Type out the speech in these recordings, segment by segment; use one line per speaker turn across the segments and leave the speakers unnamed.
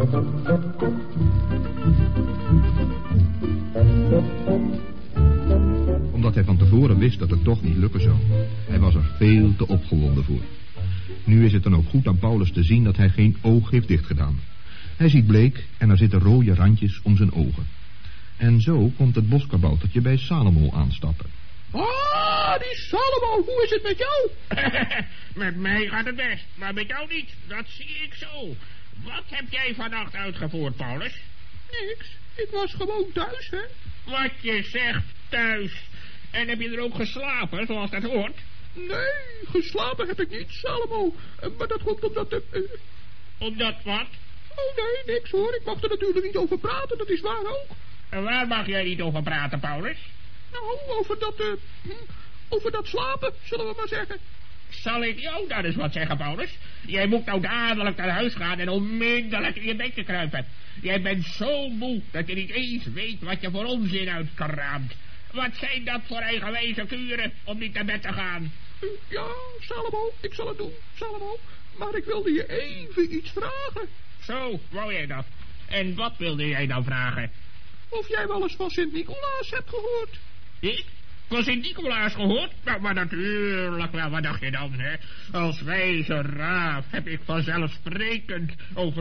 Omdat hij van tevoren wist dat het toch niet lukken zou. Hij was er veel te opgewonden voor. Nu is het dan ook goed aan Paulus te zien dat hij geen oog heeft dichtgedaan. Hij ziet bleek en er zitten rode randjes om zijn ogen. En zo komt het boskaboutertje bij Salomo aanstappen.
Ah, die Salomo, hoe is het met jou?
Met mij gaat het best, maar met jou niet. Dat zie ik zo. Wat heb jij vannacht uitgevoerd, Paulus?
Niks, ik was gewoon thuis, hè.
Wat je zegt, thuis. En heb je er ook geslapen, zoals dat hoort?
Nee, geslapen heb ik niet, Salomo. Maar dat komt omdat...
Omdat wat?
Oh nee, niks hoor. Ik mag er natuurlijk niet over praten, dat is waar ook.
En waar mag jij niet over praten, Paulus?
Nou, over dat slapen, zullen we maar zeggen.
Zal ik jou daar eens wat zeggen, Paulus? Jij moet nou dadelijk naar huis gaan en onmiddellijk in je bedje kruipen. Jij bent zo moe dat je niet eens weet wat je voor onzin uitkraamt. Wat zijn dat voor eigenwijze kuren om niet naar bed te gaan?
Ja, Salomo, ik zal het doen, Salomo. Maar ik wilde je even iets vragen.
Zo, wou jij dat? En wat wilde jij dan vragen?
Of jij wel eens van Sint-Nicolaas hebt gehoord?
Ik? Van Sint-Nicolaas gehoord? Nou, maar natuurlijk wel, wat dacht je dan, hè? Als wijze raaf heb ik vanzelfsprekend over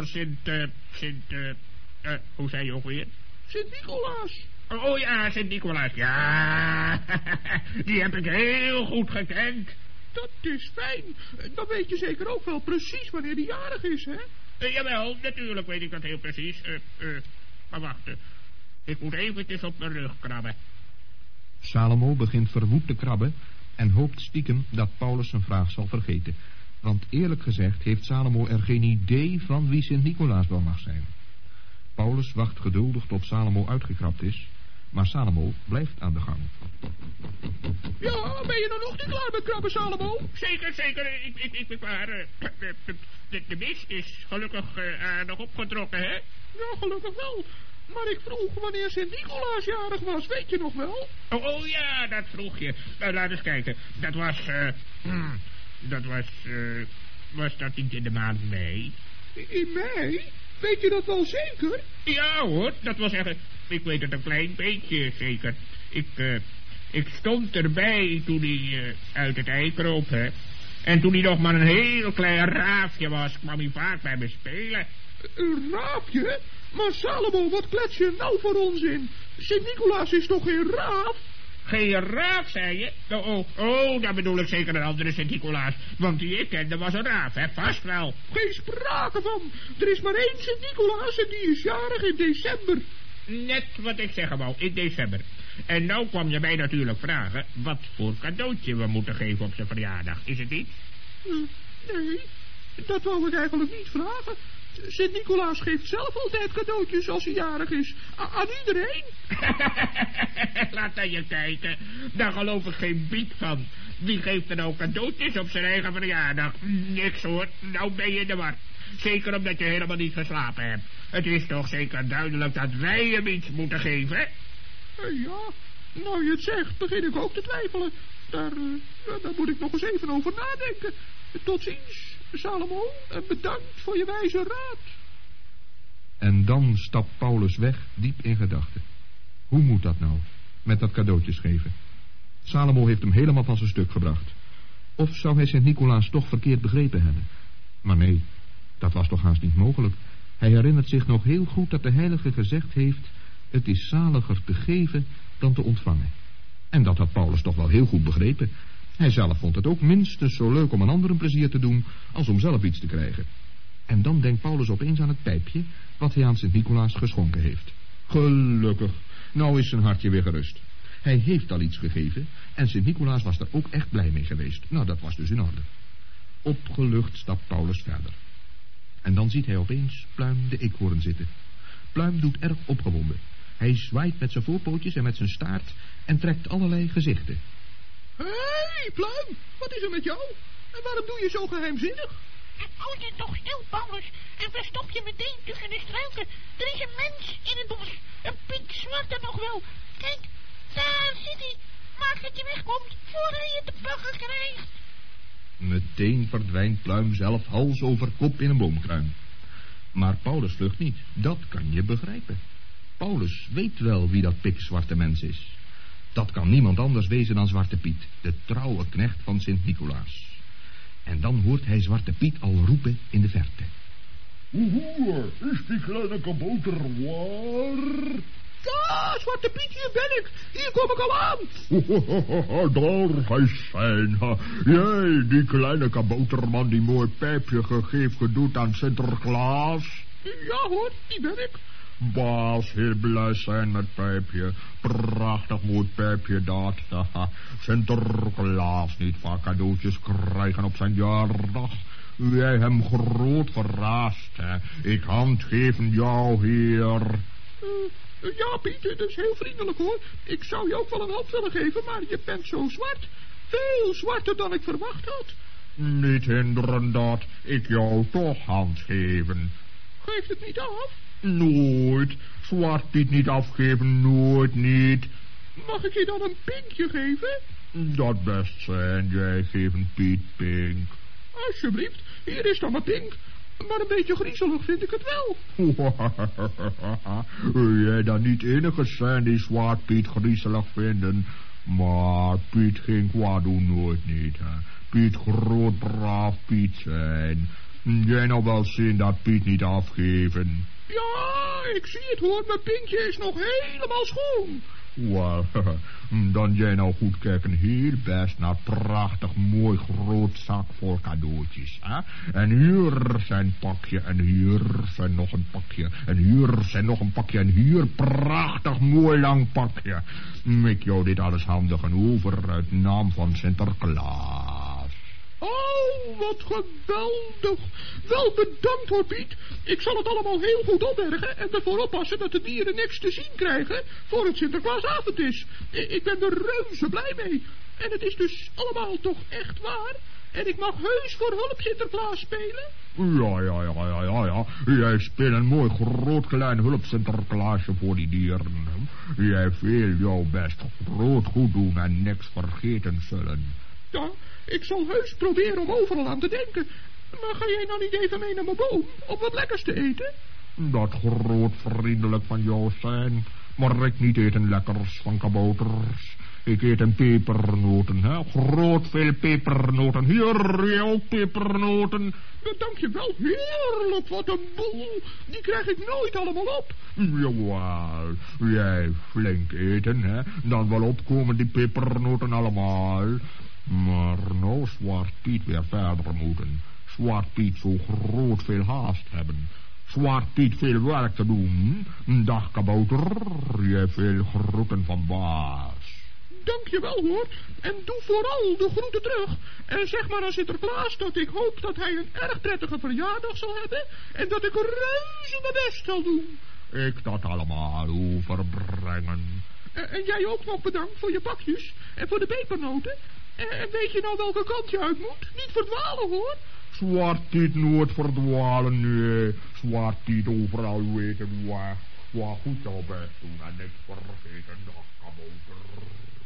hoe zei je ook weer?
Sint-Nicolaas.
Oh ja, Sint-Nicolaas, ja. Die heb ik heel goed gekend.
Dat is fijn. Dan weet je zeker ook wel precies wanneer die jarig is, hè?
Jawel, natuurlijk weet ik dat heel precies. Maar wacht, ik moet eventjes op mijn rug krabben.
Salomo begint verwoed te krabben en hoopt stiekem dat Paulus zijn vraag zal vergeten. Want eerlijk gezegd heeft Salomo er geen idee van wie Sint-Nicolaas wel mag zijn. Paulus wacht geduldig tot Salomo uitgekrabt is, maar Salomo blijft aan de gang.
Ja, ben je nou nog niet klaar met krabben, Salomo?
Zeker, ik ben klaar. De mist is gelukkig nog opgetrokken, hè?
Ja, gelukkig wel. Maar ik vroeg wanneer Sint-Nicolaas jarig was, weet je nog wel?
Oh ja, dat vroeg je. Nou, laat eens kijken. Was dat niet in de maand mei?
In mei? Weet je dat wel zeker?
Ja hoor, dat wil zeggen, ik weet het een klein beetje zeker. Ik stond erbij toen hij uit het ei kroop, hè. En toen hij nog maar een heel klein raafje was, kwam hij vaak bij me spelen.
Een raafje? Maar Salomo, wat klets je nou voor onzin? Sint-Nicolaas is toch geen raaf?
Geen raaf, zei je? Oh, dan bedoel ik zeker een andere Sint-Nicolaas. Want die ik kende was een raaf, hè? Vast wel.
Geen sprake van. Er is maar één Sint-Nicolaas en die is jarig in december.
Net wat ik zeggen wou, in december. En nou kwam je mij natuurlijk vragen wat voor cadeautje we moeten geven op zijn verjaardag. Is het niet?
Nee, dat wou ik eigenlijk niet vragen. Sint-Nicolaas geeft zelf altijd cadeautjes als hij jarig is. Aan iedereen.
Laat naar je kijken. Daar geloof ik geen biet van. Wie geeft er nou cadeautjes op zijn eigen verjaardag? Niks hoor, nou ben je in de war. Zeker omdat je helemaal niet geslapen hebt. Het is toch zeker duidelijk dat wij hem iets moeten geven, hè?
Ja, nou je het zegt, begin ik ook te twijfelen. Daar moet ik nog eens even over nadenken. Tot ziens, Salomo, en bedankt voor je wijze raad.
En dan stapt Paulus weg, diep in gedachten. Hoe moet dat nou, met dat cadeautjes geven? Salomo heeft hem helemaal van zijn stuk gebracht. Of zou hij Sint-Nicolaas toch verkeerd begrepen hebben? Maar nee, dat was toch haast niet mogelijk. Hij herinnert zich nog heel goed dat de heilige gezegd heeft: het is zaliger te geven dan te ontvangen. En dat had Paulus toch wel heel goed begrepen. Hij zelf vond het ook minstens zo leuk om een ander een plezier te doen als om zelf iets te krijgen. En dan denkt Paulus opeens aan het pijpje wat hij aan Sint-Nicolaas geschonken heeft. Gelukkig, nou is zijn hartje weer gerust. Hij heeft al iets gegeven en Sint-Nicolaas was er ook echt blij mee geweest. Nou, dat was dus in orde. Opgelucht stapt Paulus verder. En dan ziet hij opeens Pluim de eekhoorn zitten. Pluim doet erg opgewonden. Hij zwaait met zijn voorpootjes en met zijn staart en trekt allerlei gezichten.
Hé, Pluim, wat is er met jou? En waarom doe je zo geheimzinnig?
Hou je toch stil, Paulus, en verstop je meteen tussen de struiken. Er is een mens in het bos, een Piet Zwarte nog wel. Kijk, daar zit hij. Maak dat je wegkomt, voor hij je te pakken krijgt.
Meteen verdwijnt Pluim zelf hals over kop in een boomkruin. Maar Paulus vlucht niet. Dat kan je begrijpen. Paulus weet wel wie dat pikzwarte mens is. Dat kan niemand anders wezen dan Zwarte Piet, de trouwe knecht van Sint-Nicolaas. En dan hoort hij Zwarte Piet al roepen in de verte.
Hoe is die kleine kabouter waar?
Ja, Zwarte Piet, hier ben ik. Hier kom ik al aan.
Daar hij zijn. Jij, die kleine kabouterman die mooi pijpje gegeven doet aan Sinterklaas.
Ja hoor, die ben ik.
Baas, heel blij zijn met pijpje. Prachtig mooi pijpje dat. Sinterklaas niet vaak cadeautjes krijgen op zijn jaardag. Jij hem groot verrast, hè. Ik handgeven jou, heer.
Ja, Piet, dat is heel vriendelijk hoor. Ik zou je ook wel een hand willen geven, maar je bent zo zwart. Veel zwarter dan ik verwacht had.
Niet hinderen dat ik jou toch hand geven.
Geeft het niet af?
Nooit. Zwart Piet niet afgeven, nooit niet.
Mag ik je dan een pinkje geven?
Dat best zijn, jij geven Piet pink.
Alsjeblieft, hier is dan mijn pink. Maar een beetje griezelig vind ik het wel.
Wil jij dan niet enige zijn die Zwart Piet griezelig vinden? Maar Piet geen kwaad doen, nooit niet. Hè. Piet groot braaf Piet zijn. Jij nou wel zien dat Piet niet afgeven?
Ja, ik zie het hoor, mijn pinkje is nog helemaal schoon.
Wel, dan jij nou goed kijken, heel best naar prachtig mooi groot zak vol cadeautjes. Hè? En hier zijn pakje, en hier zijn nog een pakje, en hier zijn nog een pakje, en hier prachtig mooi lang pakje. Ik jou dit alles handigen over uit naam van Sinterklaas.
Oh, wat geweldig. Wel bedankt hoor, Piet. Ik zal het allemaal heel goed opbergen en ervoor oppassen dat de dieren niks te zien krijgen voor het Sinterklaasavond is. Ik ben er reuze blij mee. En het is dus allemaal toch echt waar? En ik mag heus voor hulp Sinterklaas spelen?
Ja. Jij speelt een mooi groot klein hulp Sinterklaasje voor die dieren. Jij veel jouw best groot goed doen en niks vergeten zullen.
Ja, ik zal heus proberen om overal aan te denken. Maar ga jij nou niet even mee naar mijn boom om wat lekkers te eten?
Dat groot vriendelijk van jou zijn. Maar ik niet eten lekkers van kabouters. Ik eet een pepernoten, hè. Groot veel pepernoten. Hier, jij ook pepernoten.
Dank je wel, heerlijk, wat een boel. Die krijg ik nooit allemaal op.
Jawel, jij flink eten, hè. Dan wel opkomen die pepernoten allemaal. Maar nou Zwart Piet weer verder moeten. Zwart Piet zo groot veel haast hebben. Zwart Piet veel werk te doen. Dag kabouter, jij veel groeten van baas.
Dank je wel hoor. En doe vooral de groeten terug. En zeg maar aan Sinterklaas dat ik hoop dat hij een erg prettige verjaardag zal hebben. En dat ik reuze mijn best zal doen.
Ik dat allemaal overbrengen.
En jij ook nog bedankt voor je pakjes. En voor de pepernoten. En weet je nou welke kant je uit moet? Niet verdwalen hoor.
Zwart Piet nooit verdwalen, nee. Zwart Piet overal weten waar. Waar goed jouw best doen en niks vergeten, dag kabouter.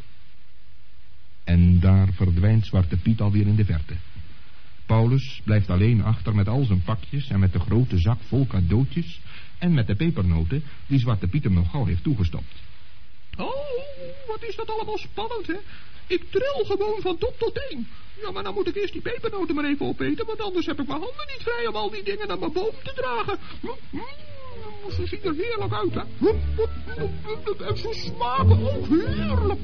En daar verdwijnt Zwarte Piet alweer in de verte. Paulus blijft alleen achter met al zijn pakjes en met de grote zak vol cadeautjes en met de pepernoten die Zwarte Piet hem nog gauw heeft toegestopt.
Oh, wat is dat allemaal spannend, hè? Ik tril gewoon van top tot teen. Ja, maar dan moet ik eerst die pepernoten maar even opeten, want anders heb ik mijn handen niet vrij om al die dingen naar mijn boom te dragen. Ze zien er heerlijk uit, hè? En ze smaken ook heerlijk.